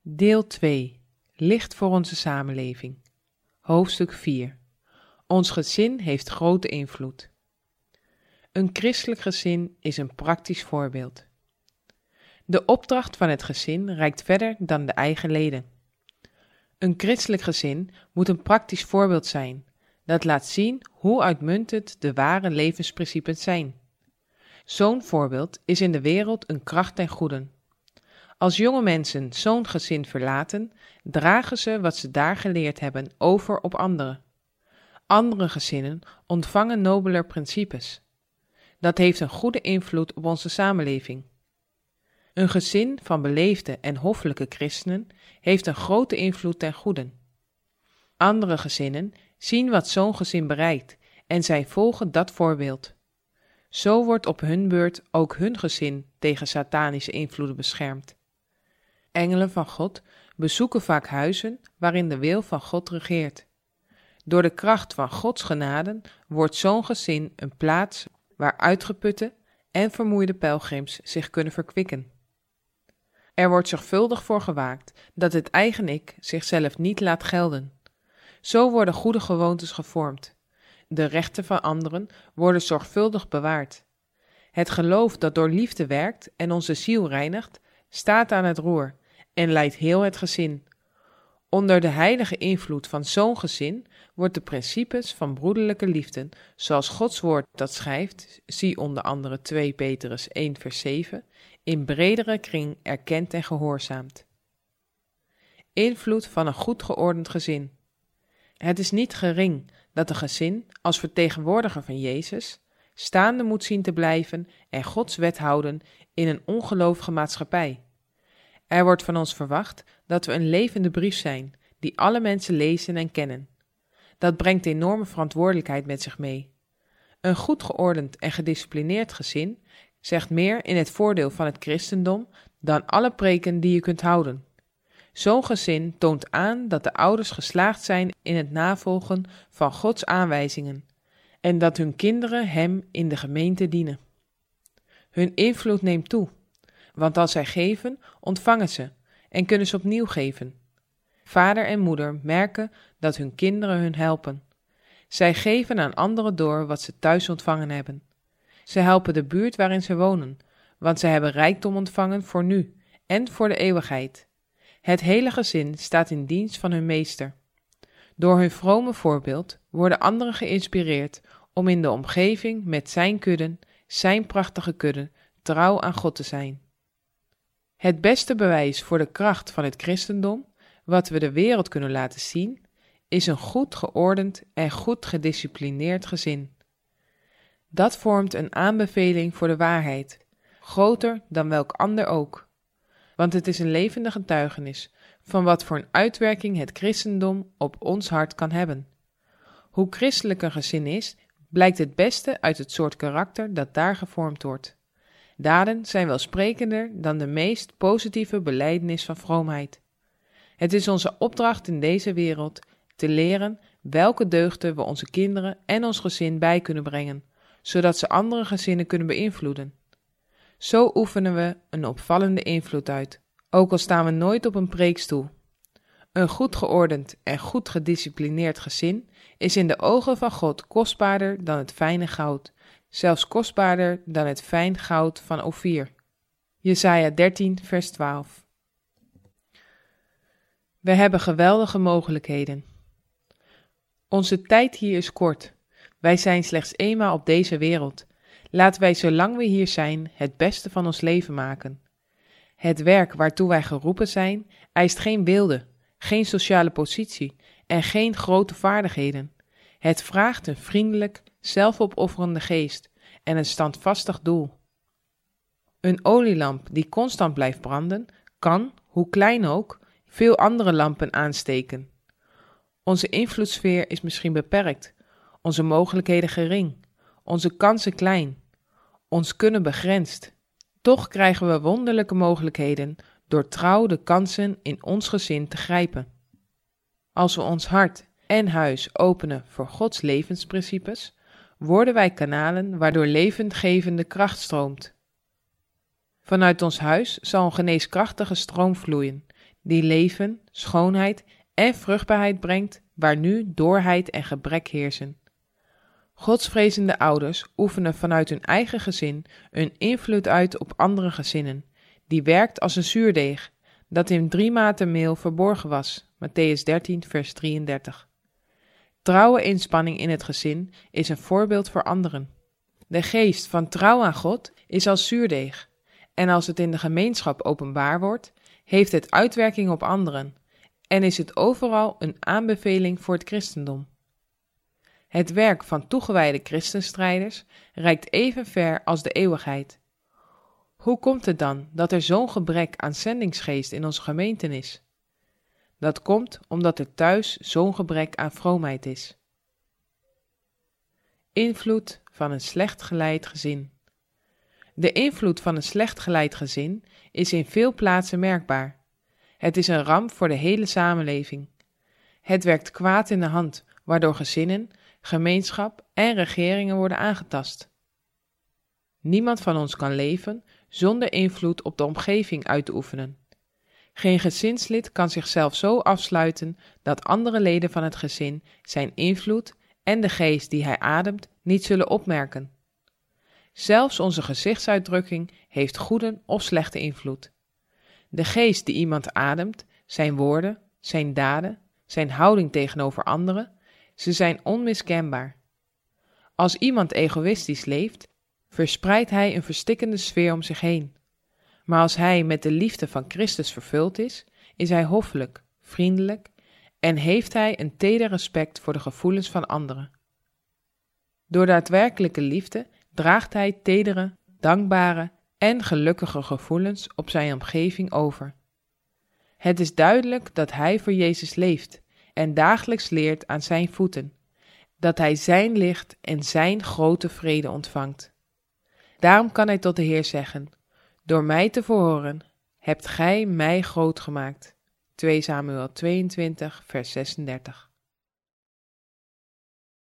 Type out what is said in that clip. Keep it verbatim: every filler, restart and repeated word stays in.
Deel twee. Licht voor onze samenleving. Hoofdstuk vier. Ons gezin heeft grote invloed. Een christelijk gezin is een praktisch voorbeeld. De opdracht van het gezin reikt verder dan de eigen leden. Een christelijk gezin moet een praktisch voorbeeld zijn, dat laat zien hoe uitmuntend de ware levensprincipes zijn. Zo'n voorbeeld is in de wereld een kracht ten goede. Als jonge mensen zo'n gezin verlaten, dragen ze wat ze daar geleerd hebben over op anderen. Andere gezinnen ontvangen nobeler principes. Dat heeft een goede invloed op onze samenleving. Een gezin van beleefde en hoffelijke christenen heeft een grote invloed ten goede. Andere gezinnen zien wat zo'n gezin bereikt en zij volgen dat voorbeeld. Zo wordt op hun beurt ook hun gezin tegen satanische invloeden beschermd. Engelen van God bezoeken vaak huizen waarin de wil van God regeert. Door de kracht van Gods genade wordt zo'n gezin een plaats waar uitgeputte en vermoeide pelgrims zich kunnen verkwikken. Er wordt zorgvuldig voor gewaakt dat het eigen ik zichzelf niet laat gelden. Zo worden goede gewoontes gevormd. De rechten van anderen worden zorgvuldig bewaard. Het geloof dat door liefde werkt en onze ziel reinigt, staat aan het roer en leidt heel het gezin. Onder de heilige invloed van zo'n gezin wordt de principes van broederlijke liefde, zoals Gods woord dat schrijft, zie onder andere twee Petrus één vers zeven, in bredere kring erkend en gehoorzaamd. Invloed van een goed geordend gezin. Het is niet gering dat een gezin, als vertegenwoordiger van Jezus, staande moet zien te blijven en Gods wet houden in een ongelovige maatschappij. Er wordt van ons verwacht dat we een levende brief zijn, die alle mensen lezen en kennen. Dat brengt enorme verantwoordelijkheid met zich mee. Een goed geordend en gedisciplineerd gezin zegt meer in het voordeel van het christendom dan alle preken die je kunt houden. Zo'n gezin toont aan dat de ouders geslaagd zijn in het navolgen van Gods aanwijzingen en dat hun kinderen hem in de gemeente dienen. Hun invloed neemt toe, want als zij geven, ontvangen ze en kunnen ze opnieuw geven. Vader en moeder merken dat hun kinderen hun helpen. Zij geven aan anderen door wat ze thuis ontvangen hebben. Ze helpen de buurt waarin ze wonen, want zij hebben rijkdom ontvangen voor nu en voor de eeuwigheid. Het hele gezin staat in dienst van hun meester. Door hun vrome voorbeeld worden anderen geïnspireerd om in de omgeving met zijn kudden, zijn prachtige kudde, trouw aan God te zijn. Het beste bewijs voor de kracht van het christendom, wat we de wereld kunnen laten zien, is een goed geordend en goed gedisciplineerd gezin. Dat vormt een aanbeveling voor de waarheid, groter dan welk ander ook. Want het is een levende getuigenis van wat voor een uitwerking het christendom op ons hart kan hebben. Hoe christelijk een gezin is, blijkt het beste uit het soort karakter dat daar gevormd wordt. Daden zijn welsprekender dan de meest positieve belijdenis van vroomheid. Het is onze opdracht in deze wereld te leren welke deugden we onze kinderen en ons gezin bij kunnen brengen, zodat ze andere gezinnen kunnen beïnvloeden. Zo oefenen we een opvallende invloed uit, ook al staan we nooit op een preekstoel. Een goed geordend en goed gedisciplineerd gezin is in de ogen van God kostbaarder dan het fijne goud, zelfs kostbaarder dan het fijn goud van Ofir. Jesaja dertien vers twaalf. We hebben geweldige mogelijkheden. Onze tijd hier is kort. Wij zijn slechts eenmaal op deze wereld. Laten wij zolang we hier zijn het beste van ons leven maken. Het werk waartoe wij geroepen zijn eist geen beelden, geen sociale positie en geen grote vaardigheden. Het vraagt een vriendelijk, zelfopofferende geest en een standvastig doel. Een olielamp die constant blijft branden, kan, hoe klein ook, veel andere lampen aansteken. Onze invloedssfeer is misschien beperkt, onze mogelijkheden gering, onze kansen klein, ons kunnen begrensd. Toch krijgen we wonderlijke mogelijkheden door trouw de kansen in ons gezin te grijpen. Als we ons hart en huis openen voor Gods levensprincipes, worden wij kanalen waardoor levendgevende kracht stroomt. Vanuit ons huis zal een geneeskrachtige stroom vloeien, die leven, schoonheid en vruchtbaarheid brengt waar nu doorheid en gebrek heersen. Godsvrezende ouders oefenen vanuit hun eigen gezin een invloed uit op andere gezinnen, die werkt als een zuurdeeg, dat in drie maten meel verborgen was, Mattheüs dertien vers drieëndertig. Trouwe inspanning in het gezin is een voorbeeld voor anderen. De geest van trouw aan God is als zuurdeeg, en als het in de gemeenschap openbaar wordt, heeft het uitwerking op anderen, en is het overal een aanbeveling voor het christendom. Het werk van toegewijde christenstrijders reikt even ver als de eeuwigheid. Hoe komt het dan dat er zo'n gebrek aan zendingsgeest in onze gemeenten is? Dat komt omdat er thuis zo'n gebrek aan vroomheid is. Invloed van een slecht geleid gezin. De invloed van een slecht geleid gezin is in veel plaatsen merkbaar. Het is een ramp voor de hele samenleving. Het werkt kwaad in de hand, waardoor gezinnen, gemeenschap en regeringen worden aangetast. Niemand van ons kan leven zonder invloed op de omgeving uit te oefenen. Geen gezinslid kan zichzelf zo afsluiten dat andere leden van het gezin zijn invloed en de geest die hij ademt niet zullen opmerken. Zelfs onze gezichtsuitdrukking heeft goede of slechte invloed. De geest die iemand ademt, zijn woorden, zijn daden, zijn houding tegenover anderen, ze zijn onmiskenbaar. Als iemand egoïstisch leeft, verspreidt hij een verstikkende sfeer om zich heen. Maar als hij met de liefde van Christus vervuld is, is hij hoffelijk, vriendelijk en heeft hij een teder respect voor de gevoelens van anderen. Door daadwerkelijke liefde draagt hij tedere, dankbare en gelukkige gevoelens op zijn omgeving over. Het is duidelijk dat hij voor Jezus leeft en dagelijks leert aan zijn voeten, dat hij zijn licht en zijn grote vrede ontvangt. Daarom kan hij tot de Heer zeggen: door mij te verhoren, hebt gij mij groot gemaakt. tweede Samuël tweeëntwintig vers zesendertig.